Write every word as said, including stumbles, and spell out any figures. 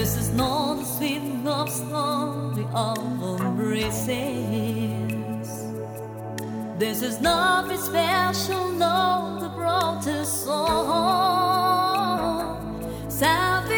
This is not a sweet love story of embraces. This is nothing special, no, the broadest song. Salvation